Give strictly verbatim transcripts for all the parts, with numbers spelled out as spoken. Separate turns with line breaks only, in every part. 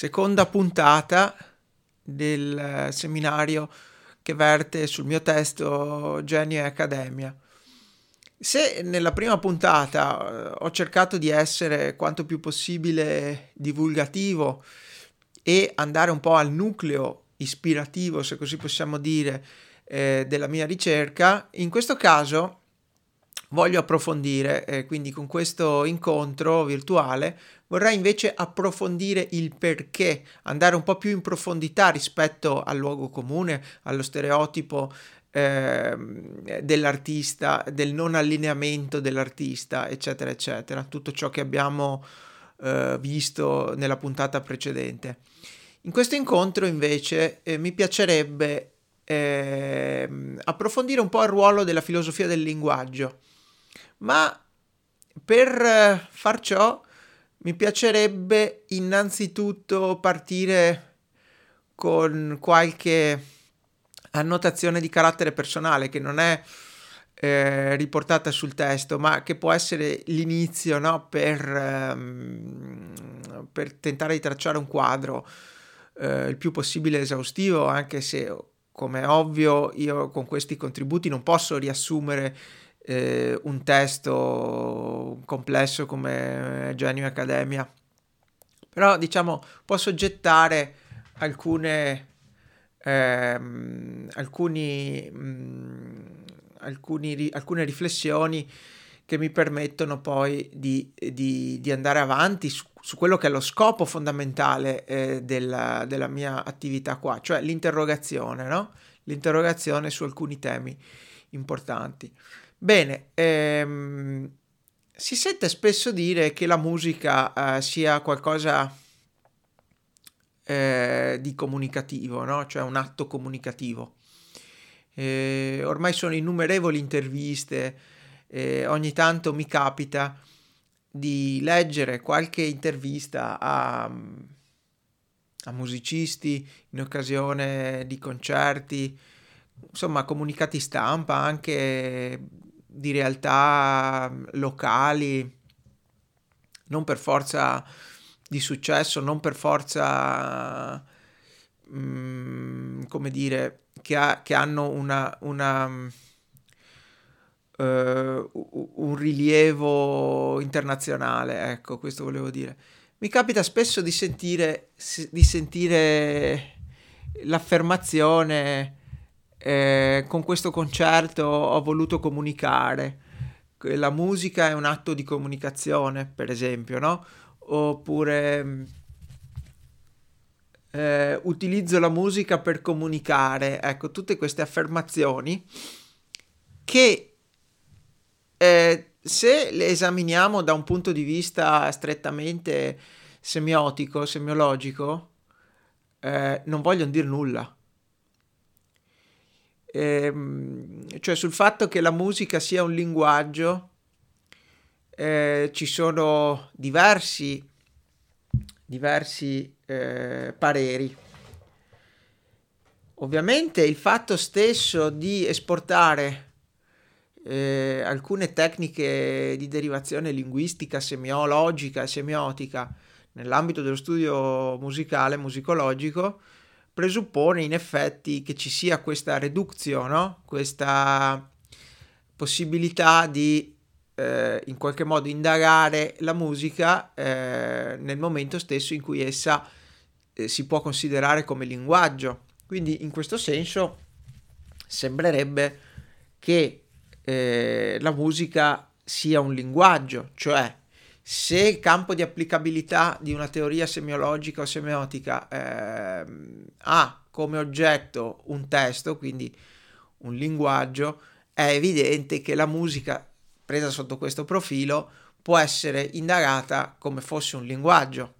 seconda puntata del eh, seminario che verte sul mio testo Genio e Accademia. Se nella prima puntata eh, ho cercato di essere quanto più possibile divulgativo e andare un po' al nucleo ispirativo, se così possiamo dire, eh, della mia ricerca, in questo caso voglio approfondire, eh, quindi con questo incontro virtuale vorrei invece approfondire il perché, andare un po' più in profondità rispetto al luogo comune, allo stereotipo eh, dell'artista, del non allineamento dell'artista, eccetera, eccetera, tutto ciò che abbiamo eh, visto nella puntata precedente. In questo incontro invece eh, mi piacerebbe eh, approfondire un po' il ruolo della filosofia del linguaggio, ma per far ciò mi piacerebbe innanzitutto partire con qualche annotazione di carattere personale che non è eh, riportata sul testo, ma che può essere l'inizio, no? per, ehm, per tentare di tracciare un quadro eh, il più possibile esaustivo, anche se, come è ovvio, io con questi contributi non posso riassumere eh, un testo complesso come Genio Accademia, però diciamo posso gettare alcune ehm, alcuni mh, alcuni alcune riflessioni che mi permettono poi di, di, di andare avanti su, su quello che è lo scopo fondamentale eh, della, della mia attività qua, cioè l'interrogazione, no? L'interrogazione su alcuni temi importanti. Bene, ehm, si sente spesso dire che la musica eh, sia qualcosa eh, di comunicativo, no? Cioè un atto comunicativo. Eh, ormai sono innumerevoli interviste, eh, ogni tanto mi capita di leggere qualche intervista a, a musicisti in occasione di concerti, insomma comunicati stampa anche di realtà locali, non per forza di successo, non per forza mh, come dire che, ha, che hanno una, una uh, un rilievo internazionale, ecco, questo volevo dire. Mi capita spesso di sentire di sentire l'affermazione eh, con questo concerto ho voluto comunicare. La musica è un atto di comunicazione, per esempio, no? Oppure eh, utilizzo la musica per comunicare. Ecco, tutte queste affermazioni che eh, se le esaminiamo da un punto di vista strettamente semiotico, semiologico, eh, non vogliono dire nulla. Ehm, cioè sul fatto che la musica sia un linguaggio eh, ci sono diversi diversi eh, pareri. Ovviamente il fatto stesso di esportare eh, alcune tecniche di derivazione linguistica, semiologica e semiotica nell'ambito dello studio musicale, musicologico, presuppone in effetti che ci sia questa reduzione, no? Questa possibilità di eh, in qualche modo indagare la musica eh, nel momento stesso in cui essa eh, si può considerare come linguaggio. Quindi in questo senso sembrerebbe che eh, la musica sia un linguaggio, cioè se il campo di applicabilità di una teoria semiologica o semiotica eh, ha come oggetto un testo, quindi un linguaggio, è evidente che la musica presa sotto questo profilo può essere indagata come fosse un linguaggio.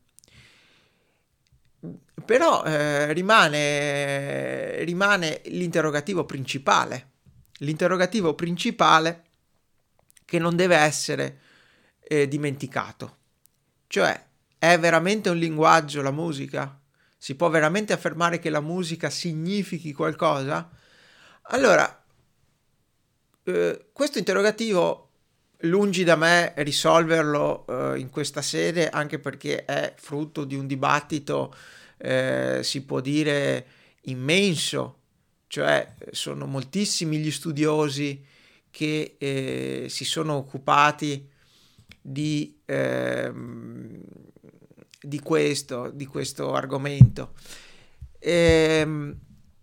Però eh, rimane, rimane l'interrogativo principale, l'interrogativo principale che non deve essere eh, dimenticato. Cioè, è veramente un linguaggio la musica? Si può veramente affermare che la musica significhi qualcosa? Allora, eh, questo interrogativo lungi da me risolverlo eh, in questa sede, anche perché è frutto di un dibattito, eh, si può dire, immenso, cioè sono moltissimi gli studiosi che eh, si sono occupati di, ehm, di questo, di questo argomento. E,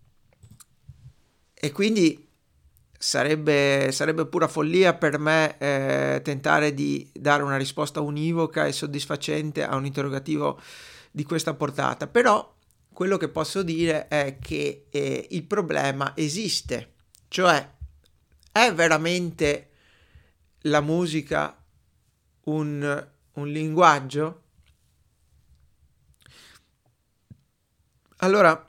e quindi sarebbe, sarebbe pura follia per me eh, tentare di dare una risposta univoca e soddisfacente a un interrogativo di questa portata. Però quello che posso dire è che eh, il problema esiste, cioè è veramente la musica un, un linguaggio? Allora,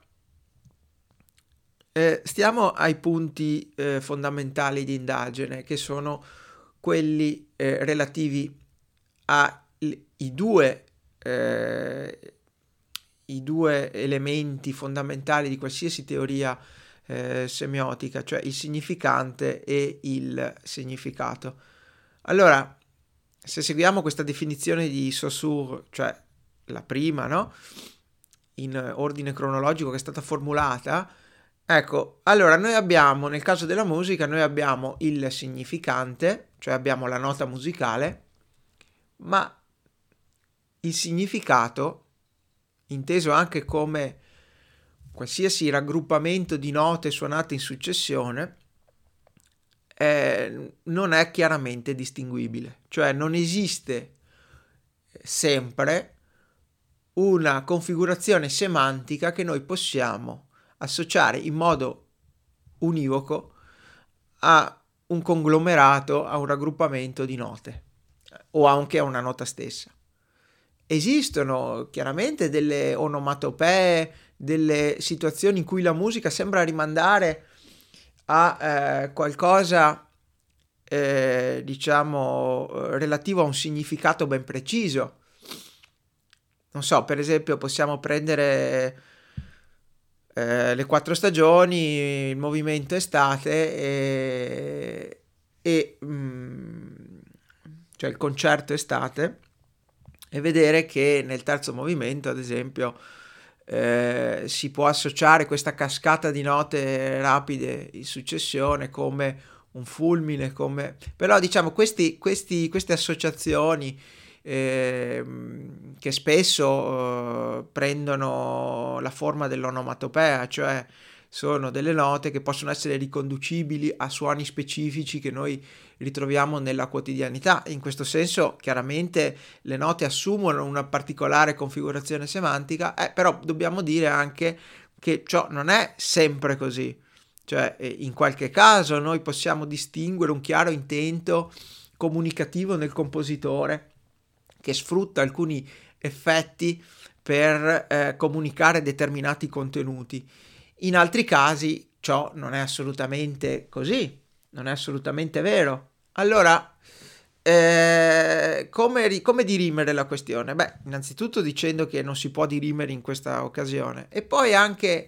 eh, stiamo ai punti eh, fondamentali di indagine, che sono quelli eh, relativi ai due, eh, i due elementi fondamentali di qualsiasi teoria eh, semiotica, cioè il significante e il significato. Allora, se seguiamo questa definizione di Saussure, cioè la prima, no? In ordine cronologico che è stata formulata, ecco, allora noi abbiamo, nel caso della musica, noi abbiamo il significante, cioè abbiamo la nota musicale, ma il significato, inteso anche come qualsiasi raggruppamento di note suonate in successione, eh, non è chiaramente distinguibile, cioè non esiste sempre una configurazione semantica che noi possiamo associare in modo univoco a un conglomerato, a un raggruppamento di note o anche a una nota stessa. Esistono chiaramente delle onomatopee, delle situazioni in cui la musica sembra rimandare a eh, qualcosa eh, diciamo relativo a un significato ben preciso. Non so, per esempio possiamo prendere eh, le quattro stagioni, il movimento estate e, e mm, cioè il concerto estate, e vedere che nel terzo movimento, ad esempio, eh, si può associare questa cascata di note rapide in successione come un fulmine, come... però diciamo questi, questi, queste associazioni eh, che spesso eh, prendono la forma dell'onomatopea, cioè sono delle note che possono essere riconducibili a suoni specifici che noi ritroviamo nella quotidianità. In questo senso chiaramente le note assumono una particolare configurazione semantica, eh, però dobbiamo dire anche che ciò non è sempre così, cioè in qualche caso noi possiamo distinguere un chiaro intento comunicativo nel compositore che sfrutta alcuni effetti per eh, comunicare determinati contenuti. In altri casi ciò non è assolutamente così, non è assolutamente vero. Allora, eh, come, come dirimere la questione? Beh, innanzitutto dicendo che non si può dirimere in questa occasione, e poi anche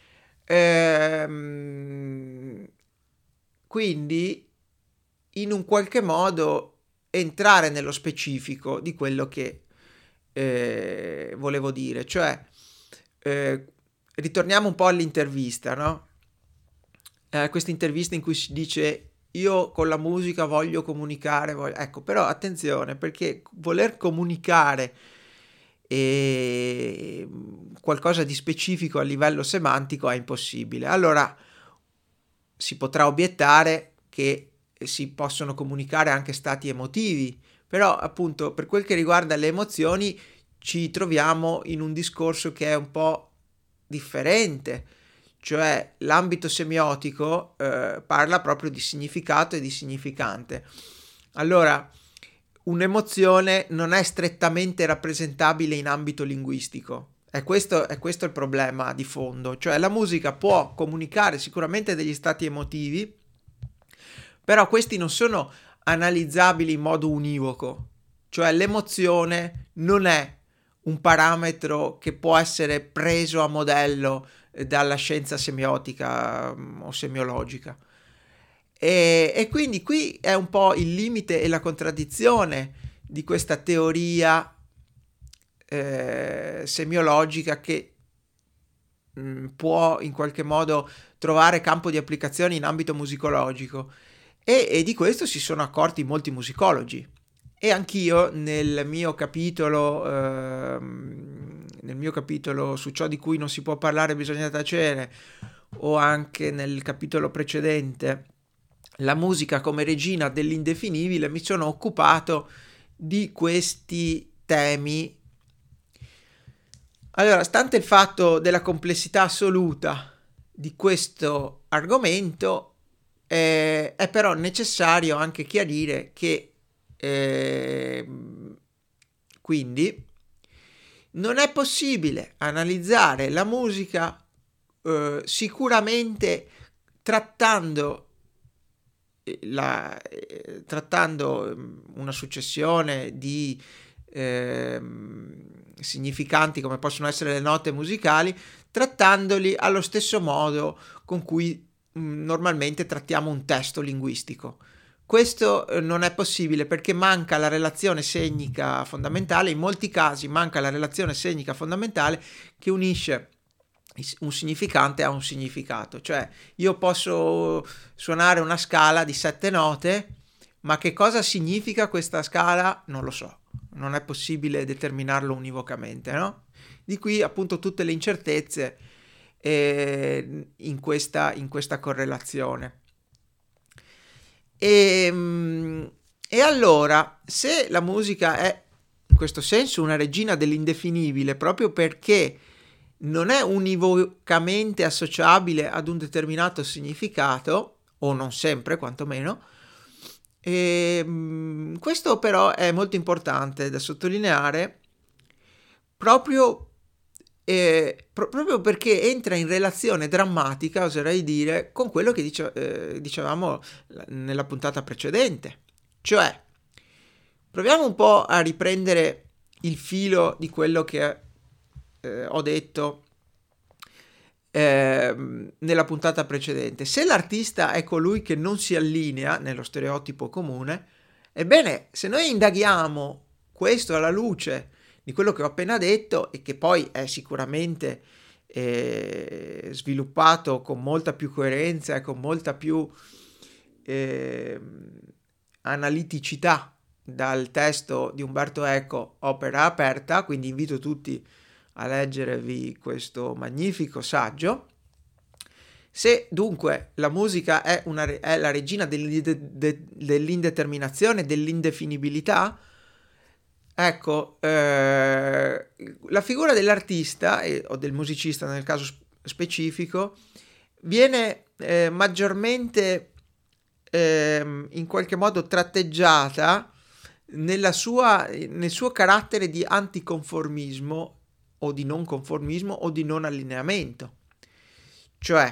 ehm, quindi in un qualche modo entrare nello specifico di quello che eh, volevo dire, cioè eh, ritorniamo un po' all'intervista, no? Eh, questa intervista in cui si dice io con la musica voglio comunicare, voglio... ecco, però attenzione, perché voler comunicare e qualcosa di specifico a livello semantico è impossibile. Allora si potrà obiettare che si possono comunicare anche stati emotivi, però appunto per quel che riguarda le emozioni ci troviamo in un discorso che è un po' differente, cioè l'ambito semiotico eh, parla proprio di significato e di significante. Allora, un'emozione non è strettamente rappresentabile in ambito linguistico. È questo, è questo il problema di fondo, cioè la musica può comunicare sicuramente degli stati emotivi, però questi non sono analizzabili in modo univoco, cioè l'emozione non è un parametro che può essere preso a modello dalla scienza semiotica o semiologica. E, e quindi qui è un po' il limite e la contraddizione di questa teoria eh, semiologica che mh, può in qualche modo trovare campo di applicazione in ambito musicologico, e, e di questo si sono accorti molti musicologi. E anch'io nel mio capitolo ehm, nel mio capitolo su ciò di cui non si può parlare bisogna tacere, o anche nel capitolo precedente, la musica come regina dell'indefinibile, mi sono occupato di questi temi. Allora, stante il fatto della complessità assoluta di questo argomento, eh, è però necessario anche chiarire che eh, quindi non è possibile analizzare la musica eh, sicuramente trattando La, eh, trattando una successione di eh, significanti come possono essere le note musicali, trattandoli allo stesso modo con cui mh, normalmente trattiamo un testo linguistico. Questo eh, non è possibile perché manca la relazione segnica fondamentale, in molti casi manca la relazione segnica fondamentale che unisce un significante ha un significato, cioè io posso suonare una scala di sette note, ma che cosa significa questa scala non lo so, non è possibile determinarlo univocamente, no? Di qui appunto tutte le incertezze eh, in questa, in questa correlazione. E, e allora, se la musica è in questo senso una regina dell'indefinibile, proprio perché non è univocamente associabile ad un determinato significato, o non sempre quantomeno, e questo però è molto importante da sottolineare proprio, eh, pro- proprio perché entra in relazione drammatica, oserei dire, con quello che dice, eh, dicevamo nella puntata precedente. Cioè, proviamo un po' a riprendere il filo di quello che Eh, ho detto eh, nella puntata precedente. Se l'artista è colui che non si allinea nello stereotipo comune, ebbene, se noi indaghiamo questo alla luce di quello che ho appena detto, e che poi è sicuramente eh, sviluppato con molta più coerenza e con molta più eh, analiticità dal testo di Umberto Eco, Opera aperta, quindi invito tutti a leggervi questo magnifico saggio. Se dunque la musica è, una, è la regina dell'indeterminazione, dell'indefinibilità, ecco, eh, la figura dell'artista eh, o del musicista nel caso specifico viene eh, maggiormente eh, in qualche modo tratteggiata nella sua, nel suo carattere di anticonformismo o di non conformismo o di non allineamento. Cioè,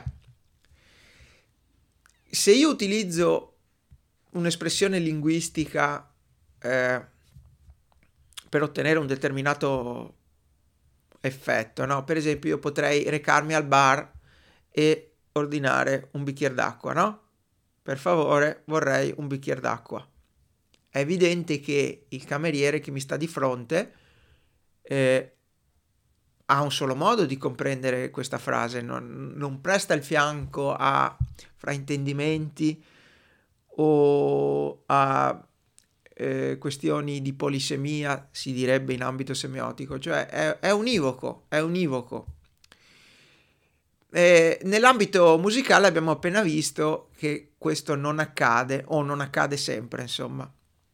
se io utilizzo un'espressione linguistica eh, per ottenere un determinato effetto, no? Per esempio io potrei recarmi al bar e ordinare un bicchiere d'acqua, no? Per favore, vorrei un bicchiere d'acqua. È evidente che il cameriere che mi sta di fronte eh, ha un solo modo di comprendere questa frase, non, non presta il fianco a fraintendimenti o a eh, questioni di polisemia, si direbbe in ambito semiotico, cioè è, è univoco, è univoco. Eh, nell'ambito musicale abbiamo appena visto che questo non accade, o non accade sempre, insomma.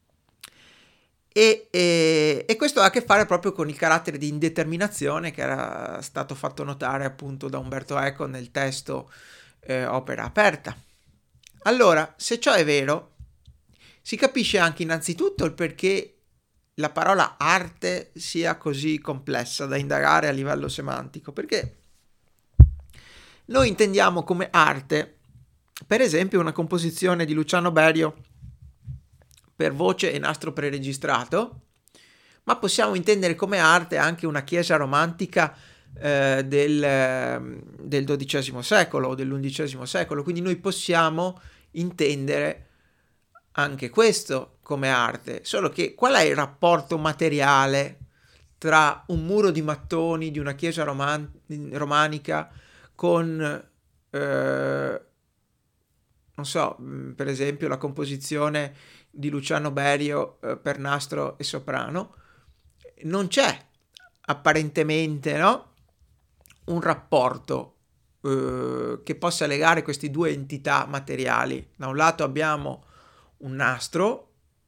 E, e, e questo ha a che fare proprio con il carattere di indeterminazione che era stato fatto notare appunto da Umberto Eco nel testo eh, Opera aperta. Allora, se ciò è vero, si capisce anche innanzitutto il perché la parola arte sia così complessa da indagare a livello semantico, perché noi intendiamo come arte, per esempio, una composizione di Luciano Berio per voce e nastro preregistrato, ma possiamo intendere come arte anche una chiesa romantica eh, del, del dodicesimo secolo o dell'undicesimo secolo, quindi noi possiamo intendere anche questo come arte, solo che qual è il rapporto materiale tra un muro di mattoni di una chiesa roman- romanica con, eh, non so, per esempio la composizione di Luciano Berio eh, per nastro e soprano? Non c'è apparentemente, no? Un rapporto eh, che possa legare queste due entità materiali. Da un lato abbiamo un nastro,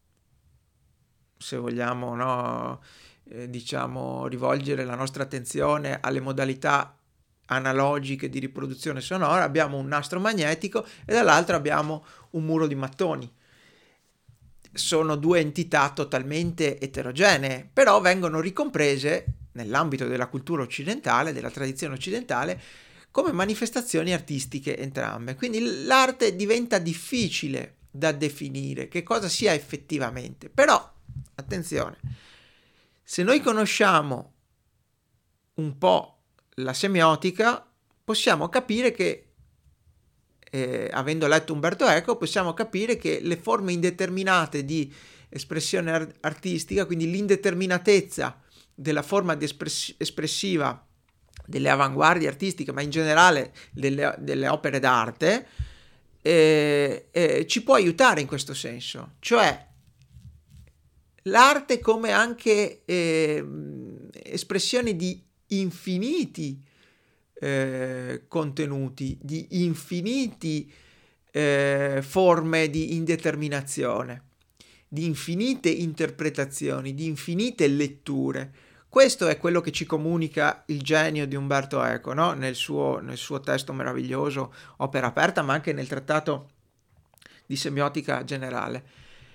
se vogliamo, no, eh, diciamo, rivolgere la nostra attenzione alle modalità analogiche di riproduzione sonora, abbiamo un nastro magnetico e dall'altro abbiamo un muro di mattoni. Sono due entità totalmente eterogenee, però vengono ricomprese nell'ambito della cultura occidentale, della tradizione occidentale, come manifestazioni artistiche entrambe. Quindi l'arte diventa difficile da definire che cosa sia effettivamente. Però, attenzione, se noi conosciamo un po' la semiotica, possiamo capire che, eh, avendo letto Umberto Eco, possiamo capire che le forme indeterminate di espressione art- artistica, quindi l'indeterminatezza della forma di espress- espressiva delle avanguardie artistiche, ma in generale delle, delle opere d'arte, eh, eh, ci può aiutare in questo senso. Cioè, l'arte come anche eh, espressione di infiniti eh, contenuti, di infiniti eh, forme di indeterminazione, di infinite interpretazioni, di infinite letture. Questo è quello che ci comunica il genio di Umberto Eco, no? nel, suo, nel suo testo meraviglioso, Opera aperta, ma anche nel trattato di semiotica generale.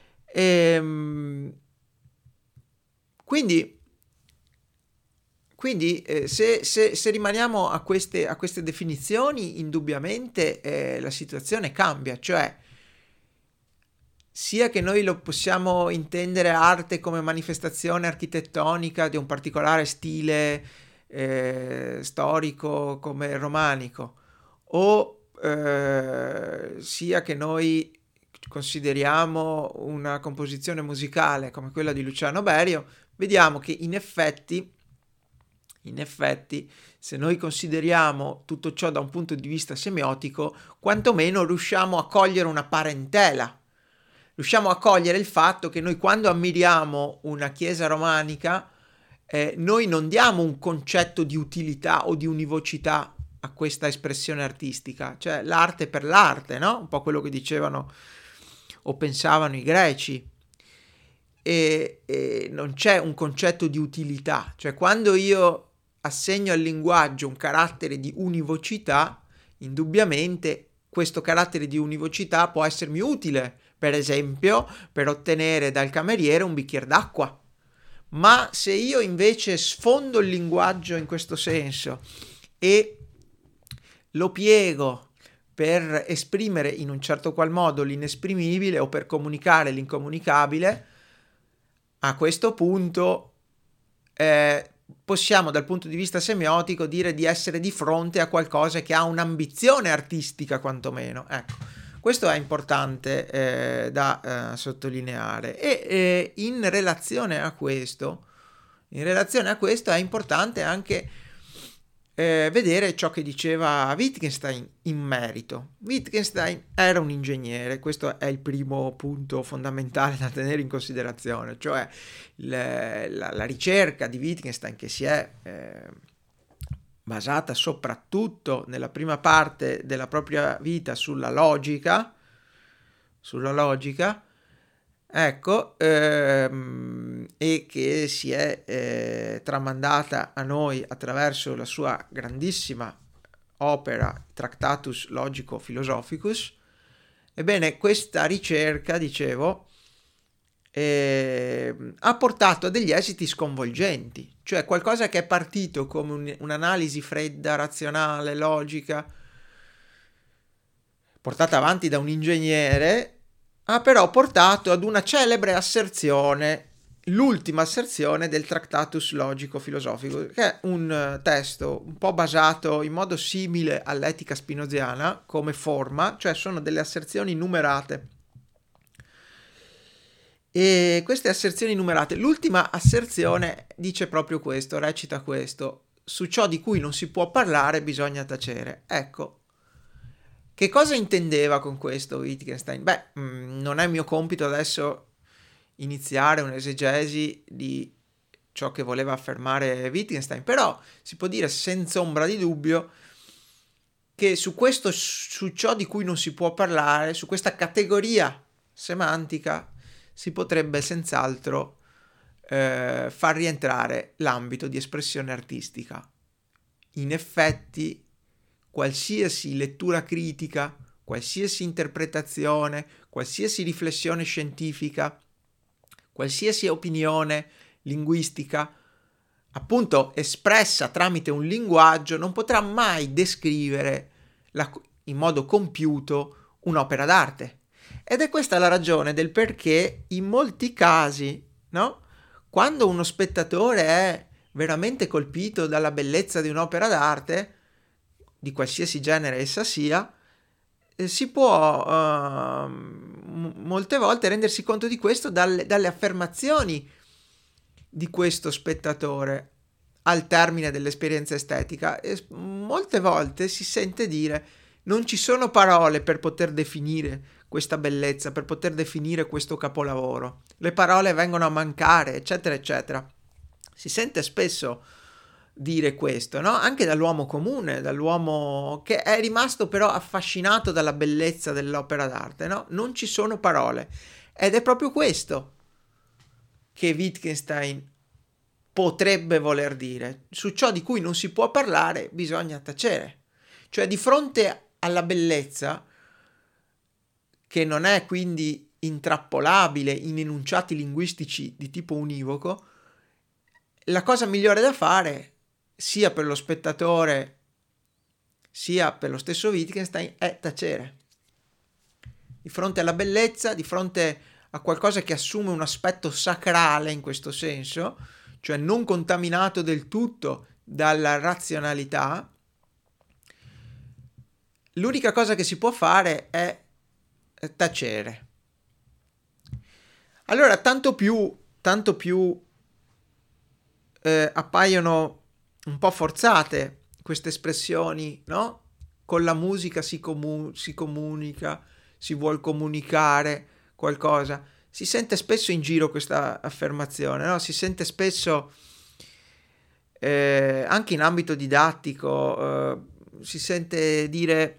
E, quindi, quindi eh, se, se, se rimaniamo a queste, a queste definizioni, indubbiamente eh, la situazione cambia, cioè sia che noi lo possiamo intendere arte come manifestazione architettonica di un particolare stile eh, storico come romanico, o eh, sia che noi consideriamo una composizione musicale come quella di Luciano Berio, vediamo che in effetti, in effetti, se noi consideriamo tutto ciò da un punto di vista semiotico, quantomeno riusciamo a cogliere una parentela. Riusciamo a cogliere il fatto che noi quando ammiriamo una chiesa romanica, eh, noi non diamo un concetto di utilità o di univocità a questa espressione artistica, cioè l'arte per l'arte, no? Un po' quello che dicevano o pensavano i greci. E, e non c'è un concetto di utilità, cioè quando io assegno al linguaggio un carattere di univocità, indubbiamente questo carattere di univocità può essermi utile, per esempio per ottenere dal cameriere un bicchiere d'acqua. Ma se io invece sfondo il linguaggio in questo senso e lo piego per esprimere in un certo qual modo l'inesprimibile o per comunicare l'incomunicabile, a questo punto eh, possiamo dal punto di vista semiotico dire di essere di fronte a qualcosa che ha un'ambizione artistica quantomeno. Ecco, questo è importante eh, da eh, sottolineare e eh, in relazione a questo, in relazione a questo è importante anche eh, vedere ciò che diceva Wittgenstein in merito. Wittgenstein era un ingegnere, questo è il primo punto fondamentale da tenere in considerazione, cioè le, la, la ricerca di Wittgenstein che si è eh, basata soprattutto nella prima parte della propria vita sulla logica, sulla logica, ecco, ehm, e che si è eh, tramandata a noi attraverso la sua grandissima opera Tractatus Logico Philosophicus. Ebbene, questa ricerca, dicevo, eh, ha portato a degli esiti sconvolgenti, cioè qualcosa che è partito come un, un'analisi fredda, razionale, logica, portata avanti da un ingegnere, ha però portato ad una celebre asserzione l'ultima asserzione del Tractatus Logico-Filosofico, che è un testo un po' basato in modo simile all'etica spinoziana come forma, cioè sono delle asserzioni numerate. E queste asserzioni numerate, l'ultima asserzione dice proprio questo, recita questo: su ciò di cui non si può parlare bisogna tacere. Ecco, che cosa intendeva con questo Wittgenstein? Beh, mh, non è mio compito adesso iniziare un'esegesi di ciò che voleva affermare Wittgenstein, però si può dire senza ombra di dubbio che su questo, su ciò di cui non si può parlare, su questa categoria semantica, si potrebbe senz'altro eh, far rientrare l'ambito di espressione artistica. In effetti, qualsiasi lettura critica, qualsiasi interpretazione, qualsiasi riflessione scientifica, qualsiasi opinione linguistica, appunto espressa tramite un linguaggio, non potrà mai descrivere la, in modo compiuto un'opera d'arte. Ed è questa la ragione del perché in molti casi, no? Quando uno spettatore è veramente colpito dalla bellezza di un'opera d'arte, di qualsiasi genere essa sia, eh, si può uh, m- molte volte rendersi conto di questo dalle, dalle affermazioni di questo spettatore al termine dell'esperienza estetica. E molte volte si sente dire: non ci sono parole per poter definire questa bellezza, per poter definire questo capolavoro, le parole vengono a mancare, eccetera eccetera. Si sente spesso dire questo, no? Anche dall'uomo comune, dall'uomo che è rimasto però affascinato dalla bellezza dell'opera d'arte, no? Non ci sono parole. Ed è proprio questo che Wittgenstein potrebbe voler dire: su ciò di cui non si può parlare bisogna tacere. Cioè, di fronte alla bellezza, che non è quindi intrappolabile in enunciati linguistici di tipo univoco, la cosa migliore da fare, sia per lo spettatore sia per lo stesso Wittgenstein, è tacere. Di fronte alla bellezza, di fronte a qualcosa che assume un aspetto sacrale in questo senso, cioè non contaminato del tutto dalla razionalità, l'unica cosa che si può fare è tacere. Allora, tanto più, tanto più eh, appaiono un po' forzate queste espressioni, no? Con la musica si, comu- si comunica, si vuol comunicare qualcosa. Si sente spesso in giro questa affermazione, no? Si sente spesso eh, anche in ambito didattico, eh, si sente dire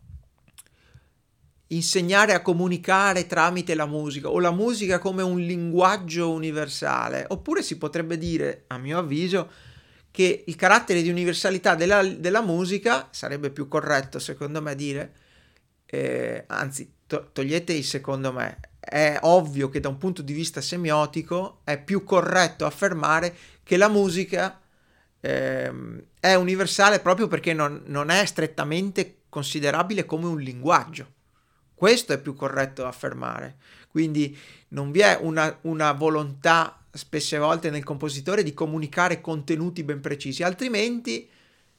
insegnare a comunicare tramite la musica, o la musica come un linguaggio universale. Oppure si potrebbe dire, a mio avviso, che il carattere di universalità della, della musica sarebbe più corretto, secondo me, dire, eh, anzi, to- togliete il secondo me, è ovvio che da un punto di vista semiotico è più corretto affermare che la musica ehm, è universale proprio perché non, non è strettamente considerabile come un linguaggio. Questo è più corretto affermare. Quindi non vi è una, una volontà spesse volte nel compositore di comunicare contenuti ben precisi, altrimenti,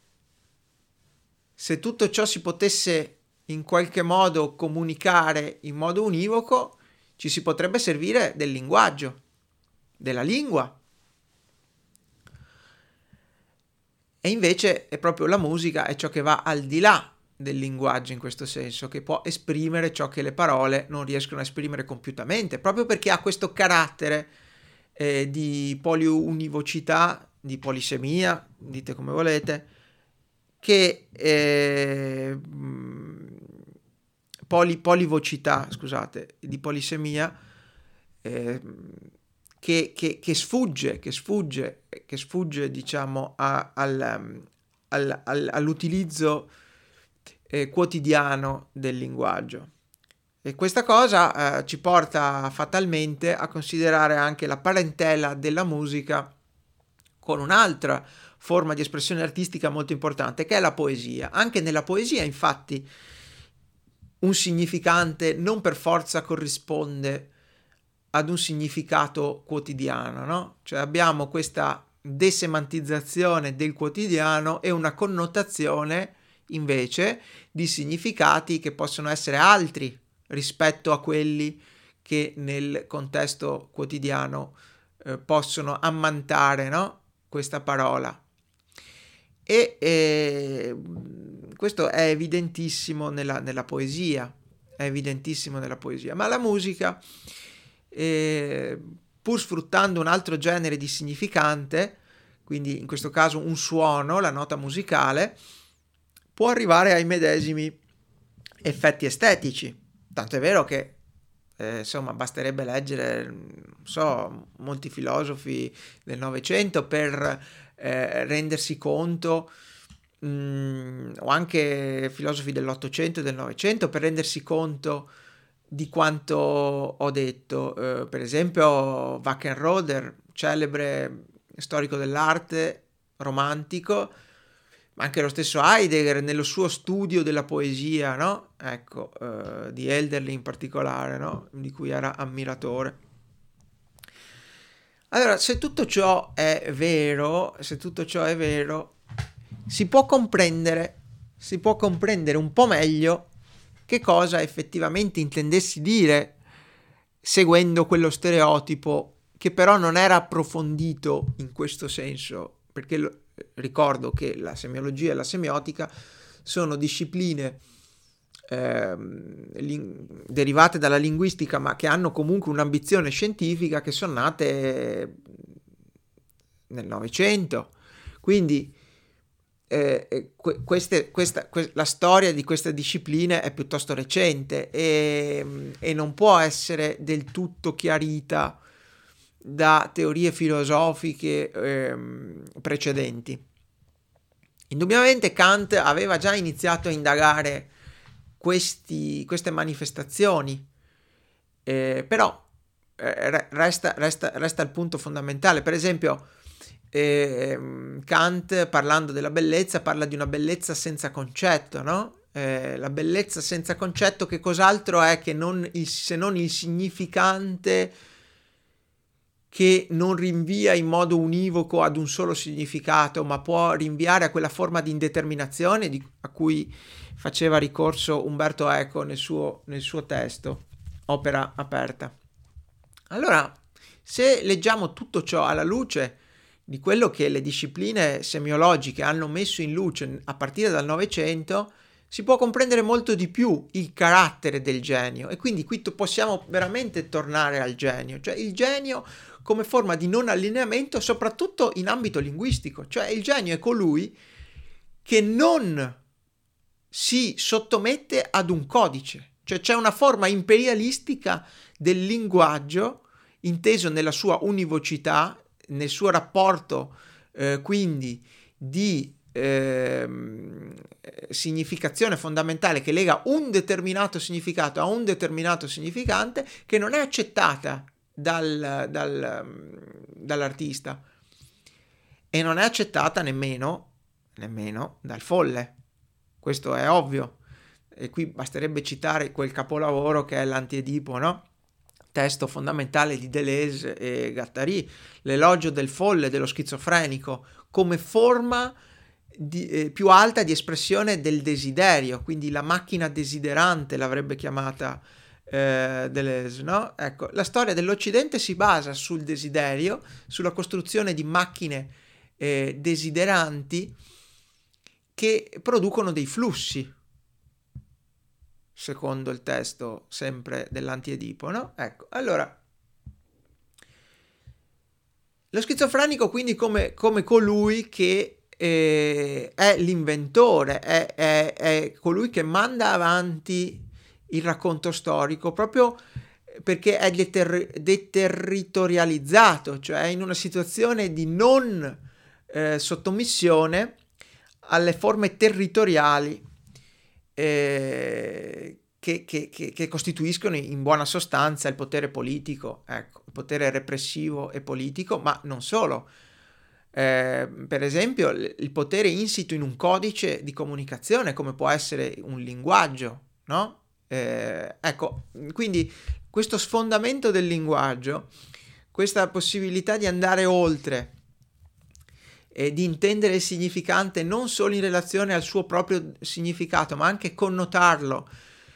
se tutto ciò si potesse in qualche modo comunicare in modo univoco, ci si potrebbe servire del linguaggio, della lingua. E invece è proprio la musica, è ciò che va al di là del linguaggio, in questo senso, che può esprimere ciò che le parole non riescono a esprimere compiutamente, proprio perché ha questo carattere eh, di poliunivocità, di polisemia, dite come volete, che eh, poli, polivocità, scusate, di polisemia, eh, che, che, che sfugge, che sfugge, che sfugge, diciamo, a, al, al, al, all'utilizzo eh, quotidiano del linguaggio. E questa cosa eh, ci porta fatalmente a considerare anche la parentela della musica con un'altra forma di espressione artistica molto importante, che è la poesia. Anche nella poesia, infatti, un significante non per forza corrisponde ad un significato quotidiano, no? Cioè abbiamo questa desemantizzazione del quotidiano e una connotazione invece di significati che possono essere altri rispetto a quelli che nel contesto quotidiano eh, possono ammantare, no? Questa parola. E eh, questo è evidentissimo nella, nella poesia, è evidentissimo nella poesia, ma la musica, eh, pur sfruttando un altro genere di significante, quindi in questo caso un suono, la nota musicale, può arrivare ai medesimi effetti estetici. Tanto è vero che eh, insomma basterebbe leggere, non so, molti filosofi del Novecento per eh, rendersi conto, mh, o anche filosofi dell'Ottocento e del Novecento per rendersi conto di quanto ho detto. Eh, per esempio Wackenroder, celebre storico dell'arte romantico, ma anche lo stesso Heidegger nello suo studio della poesia, no? Ecco, eh, di Hölderlin in particolare, no? Di cui era ammiratore. Allora, se tutto ciò è vero, se tutto ciò è vero, si può comprendere, si può comprendere un po' meglio che cosa effettivamente intendessi dire seguendo quello stereotipo, che però non era approfondito in questo senso, perché lo, ricordo che la semiologia e la semiotica sono discipline eh, ling- derivate dalla linguistica, ma che hanno comunque un'ambizione scientifica, che sono nate nel Novecento. Quindi eh, que- queste, questa, que- la storia di queste discipline è piuttosto recente e, e non può essere del tutto chiarita da teorie filosofiche ehm, precedenti. Indubbiamente Kant aveva già iniziato a indagare questi, queste manifestazioni, eh, però eh, resta, resta, resta il punto fondamentale. Per esempio, eh, Kant, parlando della bellezza, parla di una bellezza senza concetto, no? Eh, la bellezza senza concetto che cos'altro è che non il, se non il significante che non rinvia in modo univoco ad un solo significato, ma può rinviare a quella forma di indeterminazione di, a cui faceva ricorso Umberto Eco nel suo, nel suo testo, Opera aperta. Allora, se leggiamo tutto ciò alla luce di quello che le discipline semiologiche hanno messo in luce a partire dal Novecento, si può comprendere molto di più il carattere del genio, e quindi qui possiamo veramente tornare al genio, cioè il genio come forma di non allineamento, soprattutto in ambito linguistico. Cioè il genio è colui che non si sottomette ad un codice, cioè c'è una forma imperialistica del linguaggio inteso nella sua univocità, nel suo rapporto eh, quindi di eh, significazione fondamentale che lega un determinato significato a un determinato significante, che non è accettata dal, dal, dall'artista e non è accettata nemmeno, nemmeno dal folle. Questo è ovvio, e qui basterebbe citare quel capolavoro che è l'Antiedipo, no? Testo fondamentale di Deleuze e Guattari, l'elogio del folle, dello schizofrenico, come forma di, eh, più alta di espressione del desiderio, quindi la macchina desiderante l'avrebbe chiamata eh, Deleuze, no? Ecco, la storia dell'Occidente si basa sul desiderio, sulla costruzione di macchine eh, desideranti che producono dei flussi, secondo il testo sempre dell'Antiedipo, no? Ecco, allora, lo schizofrenico quindi come, come colui che eh, è l'inventore, è, è, è colui che manda avanti il racconto storico, proprio perché è deter- deterritorializzato, cioè è in una situazione di non eh, sottomissione alle forme territoriali eh, che, che, che, che costituiscono in buona sostanza il potere politico, ecco, il potere repressivo e politico, ma non solo. Eh, per esempio, il potere insito in un codice di comunicazione, come può essere un linguaggio, no? Eh, ecco, quindi questo sfondamento del linguaggio, questa possibilità di andare oltre e di intendere il significante non solo in relazione al suo proprio significato, ma anche connotarlo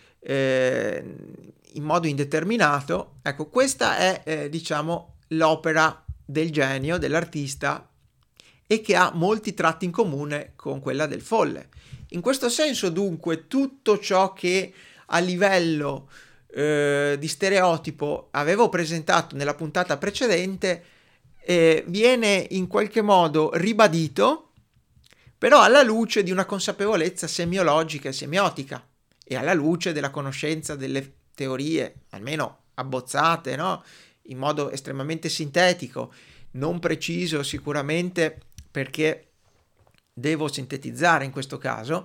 eh, in modo indeterminato, ecco, questa è eh, diciamo l'opera del genio, dell'artista, e che ha molti tratti in comune con quella del folle. In questo senso, dunque, tutto ciò che a livello eh, di stereotipo avevo presentato nella puntata precedente eh, viene in qualche modo ribadito, però alla luce di una consapevolezza semiologica e semiotica e alla luce della conoscenza delle teorie, almeno abbozzate, no? In modo estremamente sintetico, non preciso sicuramente, perché devo sintetizzare in questo caso,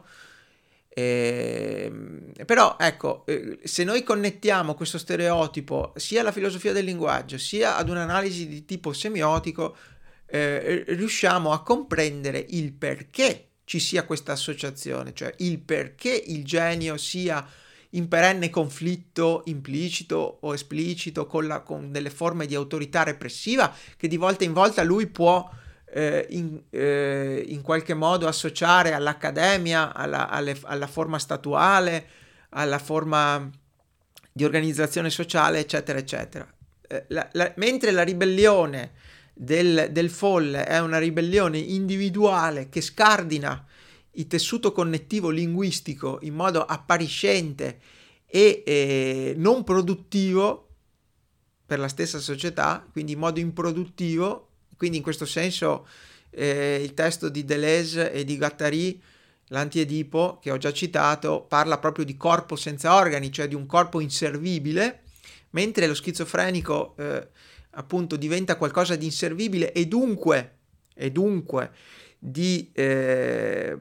eh, però ecco, eh, se noi connettiamo questo stereotipo sia alla filosofia del linguaggio sia ad un'analisi di tipo semiotico, eh, riusciamo a comprendere il perché ci sia questa associazione, cioè il perché il genio sia in perenne conflitto implicito o esplicito con, la, con delle forme di autorità repressiva che di volta in volta lui può eh, in, eh, in qualche modo associare all'accademia, alla, alle, alla forma statuale, alla forma di organizzazione sociale, eccetera, eccetera. Eh, la, la, mentre la ribellione del, del folle è una ribellione individuale che scardina il tessuto connettivo linguistico in modo appariscente e eh, non produttivo per la stessa società, quindi in modo improduttivo. Quindi in questo senso eh, il testo di Deleuze e di Guattari, l'Antiedipo, che ho già citato, parla proprio di corpo senza organi, cioè di un corpo inservibile, mentre lo schizofrenico eh, appunto diventa qualcosa di inservibile e dunque, e dunque di eh,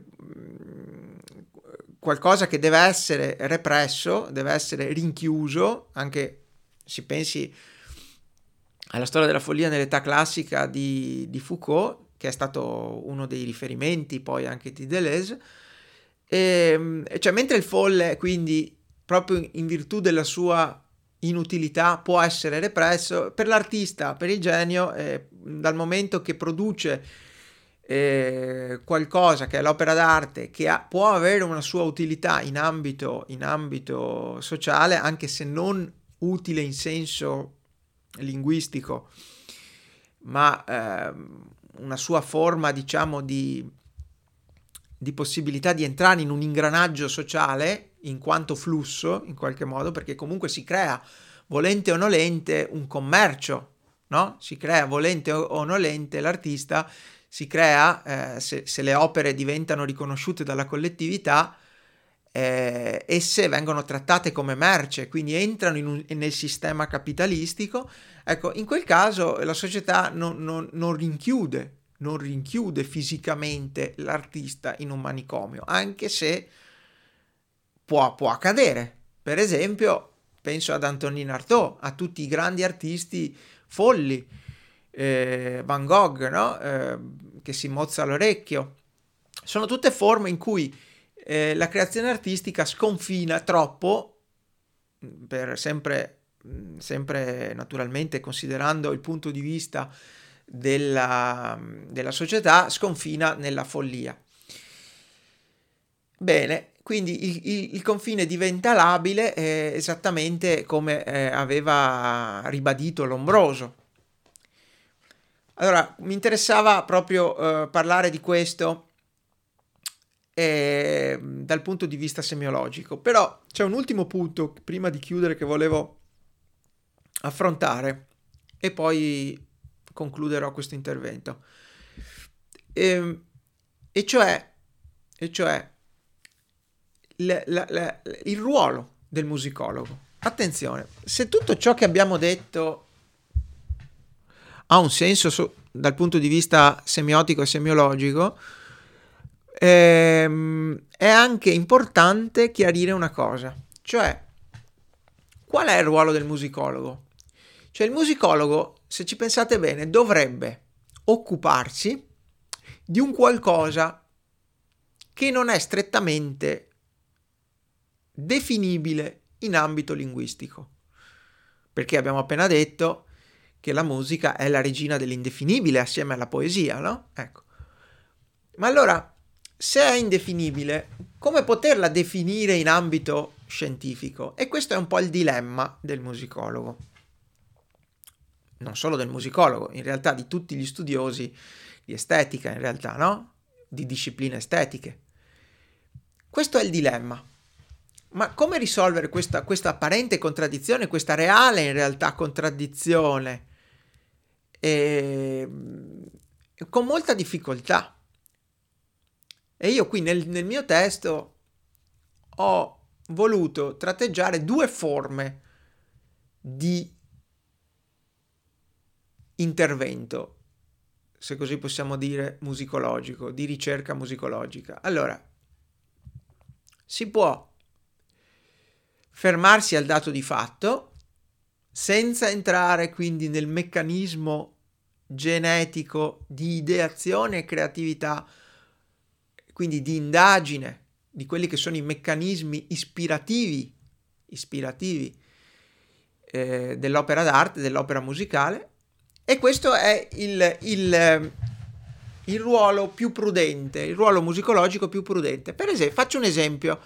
qualcosa che deve essere represso, deve essere rinchiuso. Anche si pensi alla storia della follia nell'età classica di, di Foucault, che è stato uno dei riferimenti poi anche di Deleuze, e, cioè mentre il folle quindi proprio in virtù della sua inutilità può essere represso, per l'artista, per il genio, eh, dal momento che produce eh, qualcosa che è l'opera d'arte, che ha, può avere una sua utilità in ambito, in ambito sociale, anche se non utile in senso linguistico, ma eh, una sua forma, diciamo, di, di possibilità di entrare in un ingranaggio sociale in quanto flusso, in qualche modo, perché comunque si crea, volente o nolente, un commercio, no? Si crea, volente o nolente, l'artista si crea, eh, se, se le opere diventano riconosciute dalla collettività, Eh, esse vengono trattate come merce, quindi entrano in un, nel sistema capitalistico. Ecco, in quel caso la società non, non, non rinchiude, non rinchiude fisicamente l'artista in un manicomio, anche se può, può accadere. Per esempio, penso ad Antonin Artaud, a tutti i grandi artisti folli, eh, Van Gogh, no? eh, che si mozza l'orecchio. Sono tutte forme in cui Eh, la creazione artistica sconfina troppo, per sempre, sempre naturalmente considerando il punto di vista della, della società, sconfina nella follia. Bene, quindi il, il, il confine diventa labile eh, esattamente come eh, aveva ribadito Lombroso. Allora, mi interessava proprio eh, parlare di questo Eh, dal punto di vista semiologico, però c'è un ultimo punto prima di chiudere che volevo affrontare e poi concluderò questo intervento, e, e cioè, e cioè l, la, la, il ruolo del musicologo. Attenzione, se tutto ciò che abbiamo detto ha un senso so, dal punto di vista semiotico e semiologico, Ehm, è anche importante chiarire una cosa, cioè qual è il ruolo del musicologo? Cioè il musicologo, se ci pensate bene, dovrebbe occuparsi di un qualcosa che non è strettamente definibile in ambito linguistico. perché abbiamo appena detto che la musica è la regina dell'indefinibile assieme alla poesia, no? Ecco. Ma allora, se è indefinibile, come poterla definire in ambito scientifico? E questo è un po' il dilemma del musicologo. Non solo del musicologo, in realtà di tutti gli studiosi di estetica, in realtà, no? Di discipline estetiche. Questo è il dilemma. Ma come risolvere questa, questa apparente contraddizione, questa reale in realtà contraddizione? E, con molta difficoltà. E io qui nel, nel mio testo ho voluto tratteggiare due forme di intervento, se così possiamo dire, musicologico, di ricerca musicologica. Allora, si può fermarsi al dato di fatto senza entrare quindi nel meccanismo genetico di ideazione e creatività, quindi di indagine di quelli che sono i meccanismi ispirativi, ispirativi eh, dell'opera d'arte, dell'opera musicale, e questo è il, il, il ruolo più prudente, il ruolo musicologico più prudente. Per esempio, faccio un esempio.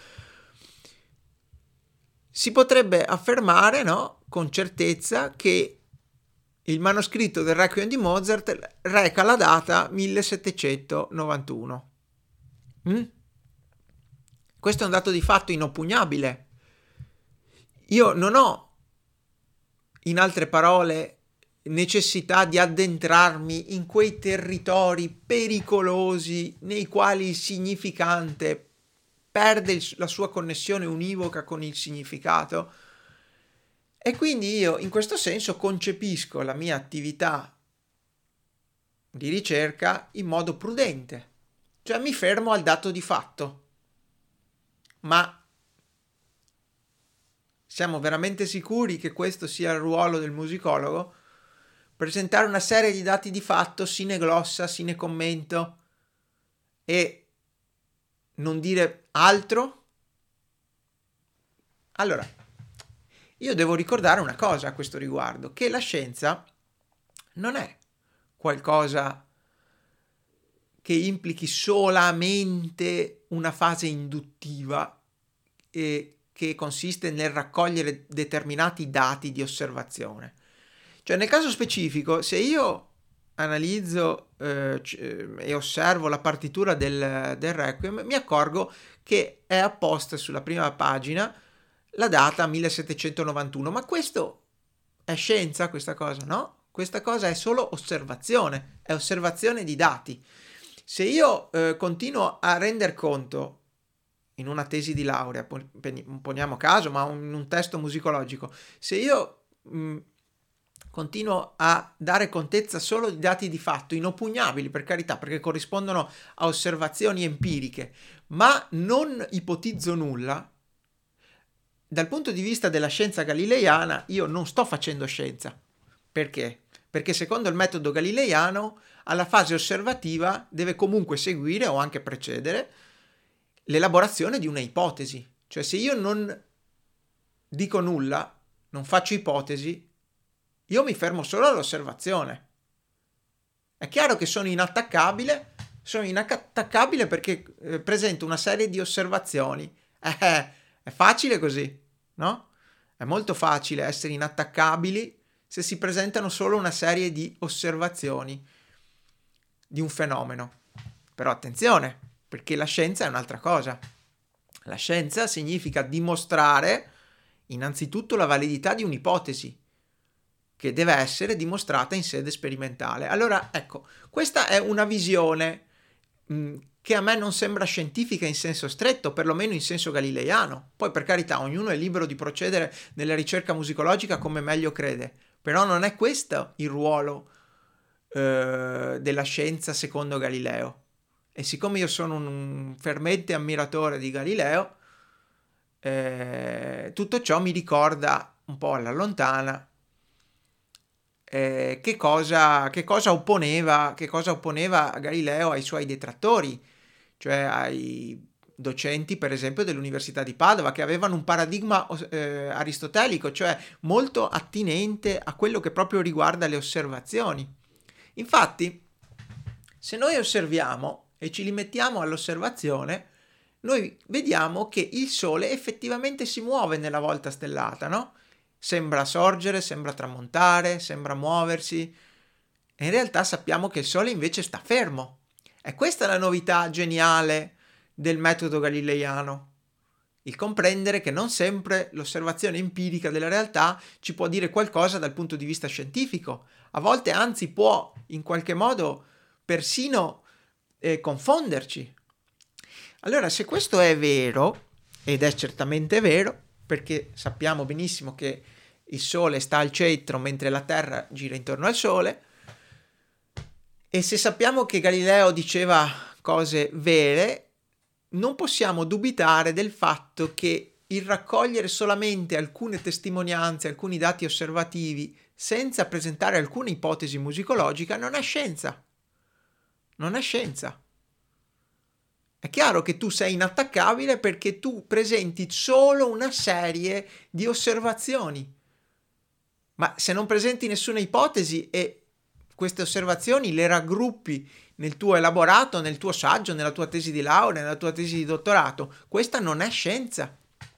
Si potrebbe affermare, no, con certezza che il manoscritto del Requiem di Mozart reca la data millesettecentonovantuno. Mm? Questo è un dato di fatto inoppugnabile. Io non ho, in altre parole, necessità di addentrarmi in quei territori pericolosi nei quali il significante perde il, la sua connessione univoca con il significato, e quindi io in questo senso concepisco la mia attività di ricerca in modo prudente, cioè mi fermo al dato di fatto. Ma siamo veramente sicuri che questo sia il ruolo del musicologo? Presentare una serie di dati di fatto sine glossa, sine commento e non dire altro? Allora, io devo ricordare una cosa a questo riguardo, che la scienza non è qualcosa che implichi solamente una fase induttiva e che consiste nel raccogliere determinati dati di osservazione. Cioè, nel caso specifico, se io analizzo eh, e osservo la partitura del, del Requiem, mi accorgo che è apposta sulla prima pagina la data millesettecentonovantuno. Ma questo è scienza, questa cosa? No? Questa cosa è solo osservazione, è osservazione di dati. Se io eh, continuo a render conto in una tesi di laurea, poniamo caso, ma in un testo musicologico, se io mh, continuo a dare contezza solo di dati di fatto, inoppugnabili per carità, perché corrispondono a osservazioni empiriche, ma non ipotizzo nulla, dal punto di vista della scienza galileiana io non sto facendo scienza. Perché? Perché secondo il metodo galileiano alla fase osservativa deve comunque seguire o anche precedere l'elaborazione di una ipotesi. Cioè, se io non dico nulla, non faccio ipotesi, io mi fermo solo all'osservazione. È chiaro che sono inattaccabile, sono inattaccabile perché eh, presento una serie di osservazioni. Eh, è facile così, no? È molto facile essere inattaccabili se si presentano solo una serie di osservazioni di un fenomeno. Però attenzione, perché la scienza è un'altra cosa. La scienza significa dimostrare innanzitutto la validità di un'ipotesi che deve essere dimostrata in sede sperimentale. Allora, ecco, questa è una visione mh, che a me non sembra scientifica in senso stretto, perlomeno in senso galileiano. Poi, per carità, ognuno è libero di procedere nella ricerca musicologica come meglio crede, però non è questo il ruolo eh, della scienza secondo Galileo. E siccome io sono un fervente ammiratore di Galileo, eh, tutto ciò mi ricorda un po' alla lontana eh, che cosa, che cosa opponeva, che cosa opponeva Galileo ai suoi detrattori, cioè ai docenti per esempio dell'Università di Padova, che avevano un paradigma eh, aristotelico, cioè molto attinente a quello che proprio riguarda le osservazioni. Infatti, se noi osserviamo e ci limitiamo all'osservazione, noi vediamo che il Sole effettivamente si muove nella volta stellata, no? Sembra sorgere, sembra tramontare, sembra muoversi, e in realtà sappiamo che il Sole invece sta fermo. E questa è la novità geniale del metodo galileiano, il comprendere che non sempre l'osservazione empirica della realtà ci può dire qualcosa dal punto di vista scientifico, a volte anzi può in qualche modo persino eh, confonderci. Allora, se questo è vero, ed è certamente vero, perché sappiamo benissimo che il Sole sta al centro mentre la Terra gira intorno al Sole, e se sappiamo che Galileo diceva cose vere, non possiamo dubitare del fatto che il raccogliere solamente alcune testimonianze, alcuni dati osservativi, senza presentare alcuna ipotesi musicologica, non è scienza. Non è scienza. È chiaro che tu sei inattaccabile perché tu presenti solo una serie di osservazioni. Ma se non presenti nessuna ipotesi e queste osservazioni le raggruppi nel tuo elaborato, nel tuo saggio, nella tua tesi di laurea, nella tua tesi di dottorato, questa non è scienza.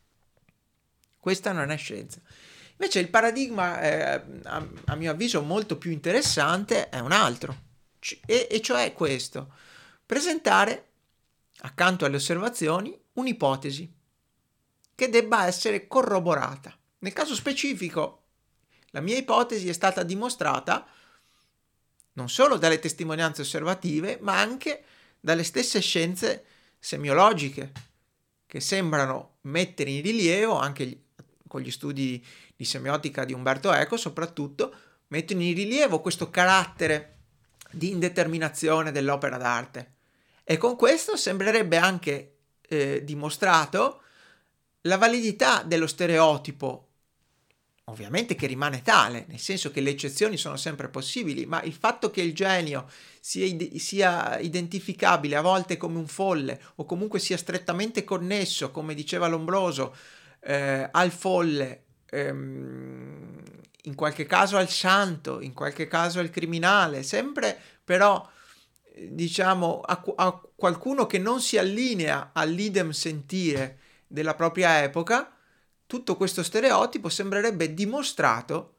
Questa non è scienza. Invece il paradigma, eh, a, a mio avviso, molto più interessante è un altro, e, e cioè questo: presentare, accanto alle osservazioni, un'ipotesi che debba essere corroborata. Nel caso specifico, la mia ipotesi è stata dimostrata non solo dalle testimonianze osservative, ma anche dalle stesse scienze semiologiche, che sembrano mettere in rilievo, anche gli, con gli studi di semiotica di Umberto Eco soprattutto, mettono in rilievo questo carattere di indeterminazione dell'opera d'arte. E con questo sembrerebbe anche eh, dimostrato la validità dello stereotipo, ovviamente che rimane tale, nel senso che le eccezioni sono sempre possibili, ma il fatto che il genio sia, id- sia identificabile a volte come un folle o comunque sia strettamente connesso, come diceva Lombroso, eh, al folle, ehm, in qualche caso al santo, in qualche caso al criminale, sempre però diciamo a, a qualcuno che non si allinea all'idem sentire della propria epoca, tutto questo stereotipo sembrerebbe dimostrato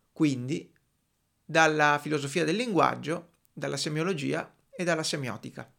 quindi dalla filosofia del linguaggio, dalla semiologia e dalla semiotica.